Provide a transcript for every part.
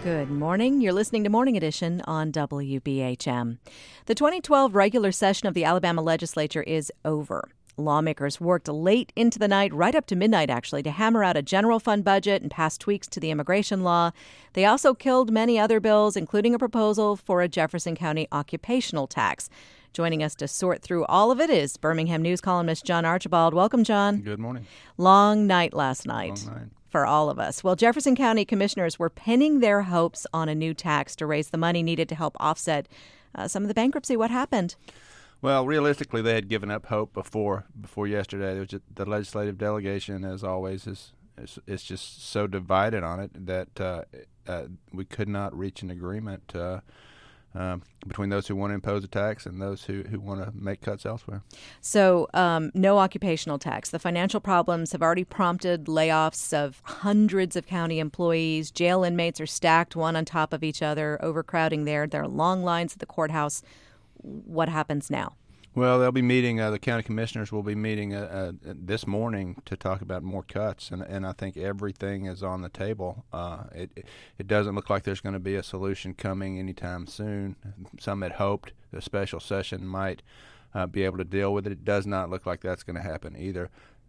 Good morning. You're listening to Morning Edition on WBHM. The 2012 regular session of the Alabama legislature is over. Lawmakers worked late into the night, right up to midnight actually, to hammer out a general fund budget and pass tweaks to the immigration law. They also killed many other bills, including a proposal for a Jefferson County occupational tax. Joining us to sort through all of it is Birmingham News columnist John Archibald. Welcome, John. Good morning. Long night last night. Long night. For all of us. Well, Jefferson County commissioners were pinning their hopes on a new tax to raise the money needed to help offset some of the bankruptcy. What happened? Well, realistically, they had given up hope before yesterday. There was the legislative delegation, as always, is just so divided on it that we could not reach an agreement between those who want to impose a tax and those who want to make cuts elsewhere. So no occupational tax. The financial problems have already prompted layoffs of hundreds of county employees. Jail inmates are stacked one on top of each other, overcrowding there. There are long lines at the courthouse. What happens now? Well, they'll be meeting, the county commissioners will be meeting this morning to talk about more cuts, and I think everything is on the table. It doesn't look like there's going to be a solution coming anytime soon. Some had hoped the special session might be able to deal with it. It does not look like that's going to happen either.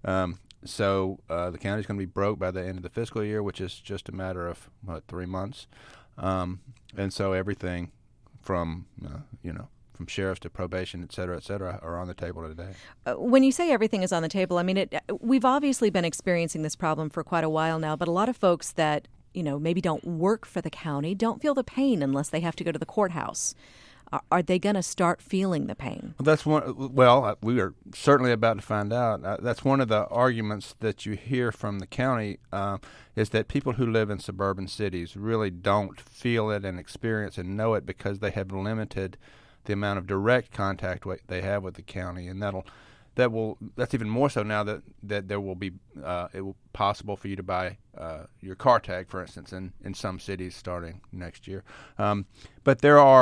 So the county's going to be broke by the end of the fiscal year, which is just a matter of, 3 months. And so everything from, from sheriffs to probation, et cetera, are on the table today. When you say everything is on the table, I mean, we've obviously been experiencing this problem for quite a while now, but a lot of folks that, maybe don't work for the county don't feel the pain unless they have to go to the courthouse. Are they going to start feeling the pain? We are certainly about to find out. That's one of the arguments that you hear from the county is that people who live in suburban cities really don't feel it and experience and know it because they have limited the amount of direct contact they have with the county, and that's even more so now that there will be it will possible for you to buy your car tag, for instance, in some cities starting next year. But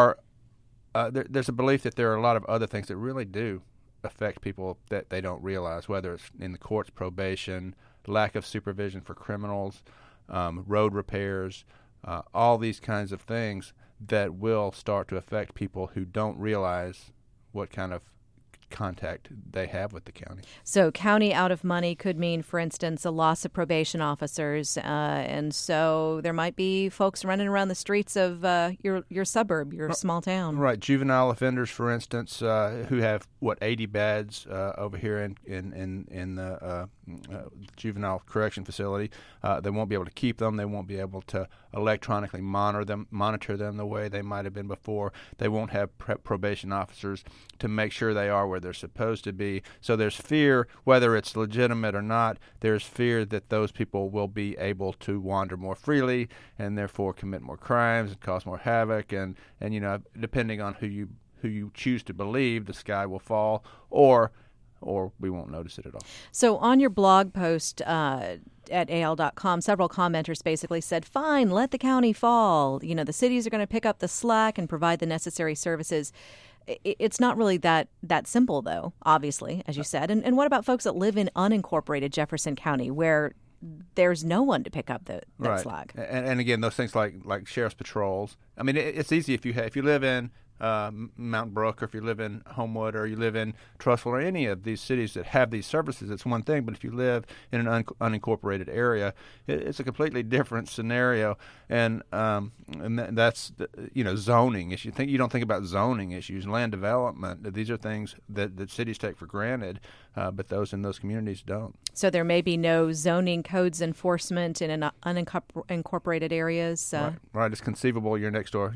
there's a belief that there are a lot of other things that really do affect people that they don't realize, whether it's in the courts, probation, lack of supervision for criminals, road repairs, all these kinds of things that will start to affect people who don't realize what kind of contact they have with the county. So county out of money could mean, for instance, a loss of probation officers. And so there might be folks running around the streets of your suburb, your small town. Right. Juvenile offenders, for instance, who have, 80 beds over here in the juvenile correction facility. They won't be able to keep them. They won't be able to electronically monitor them the way they might have been before. They won't have probation officers to make sure they are where they're supposed to be. So there's fear, whether it's legitimate or not, there's fear that those people will be able to wander more freely and therefore commit more crimes and cause more havoc. And depending on who you choose to believe, the sky will fall or we won't notice it at all. So on your blog post at AL.com, several commenters basically said, fine, let the county fall. The cities are going to pick up the slack and provide the necessary services. It's not really that simple, though, obviously, as you said. And what about folks that live in unincorporated Jefferson County where there's no one to pick up that slack? And again, those things like sheriff's patrols. I mean, it's easy if you live in Mount Brook, or if you live in Homewood, or you live in Trussville, or any of these cities that have these services, it's one thing. But if you live in an unincorporated area, it's a completely different scenario. And that's zoning. You don't think about zoning issues, land development. These are things that cities take for granted, but those in those communities don't. So there may be no zoning codes enforcement in unincorporated areas. Right. It's conceivable you're next door.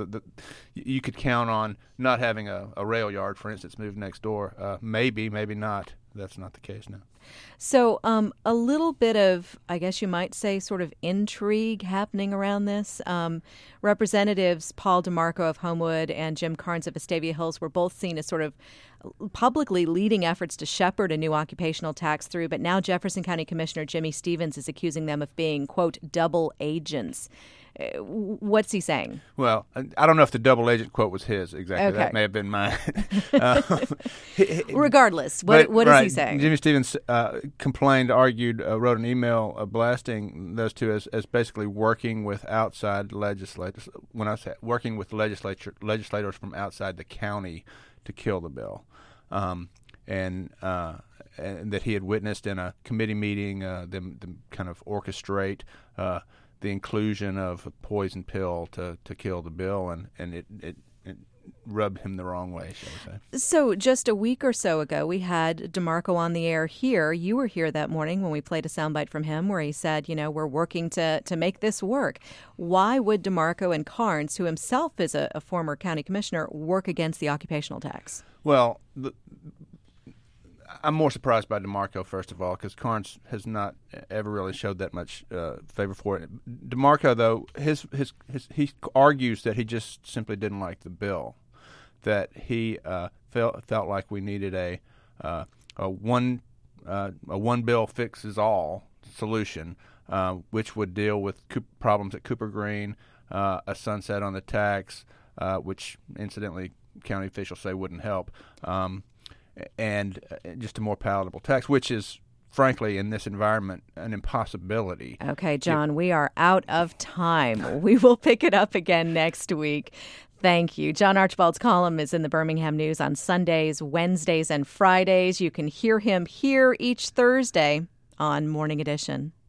You could count on not having a rail yard, for instance, moved next door. Maybe not. That's not the case now. So a little bit of, I guess you might say, sort of intrigue happening around this. Representatives Paul DeMarco of Homewood and Jim Carnes of Vestavia Hills were both seen as sort of publicly leading efforts to shepherd a new occupational tax through, but now Jefferson County Commissioner Jimmy Stevens is accusing them of being, quote, double agents. What's he saying? Well, I don't know if the double agent quote was his exactly. Okay. That may have been mine. Regardless, what is he saying? Jimmy Stevens argued, wrote an email blasting those two as basically working with outside legislators. When I say working with legislators from outside the county to kill the bill, and that he had witnessed in a committee meeting them kind of orchestrate the inclusion of a poison pill to kill the bill, and it rubbed him the wrong way, shall we say. So just a week or so ago, we had DeMarco on the air here. You were here that morning when we played a soundbite from him where he said, we're working to make this work. Why would DeMarco and Carnes, who himself is a former county commissioner, work against the occupational tax? Well, I'm more surprised by DeMarco, first of all, because Carnes has not ever really showed that much favor for it. DeMarco, though, he argues that he just simply didn't like the bill, that he felt like we needed a one bill fixes all solution, which would deal with problems at Cooper Green, a sunset on the tax, which incidentally county officials say wouldn't help. And just a more palatable tax, which is, frankly, in this environment, an impossibility. Okay, John, we are out of time. We will pick it up again next week. Thank you. John Archibald's column is in the Birmingham News on Sundays, Wednesdays, and Fridays. You can hear him here each Thursday on Morning Edition.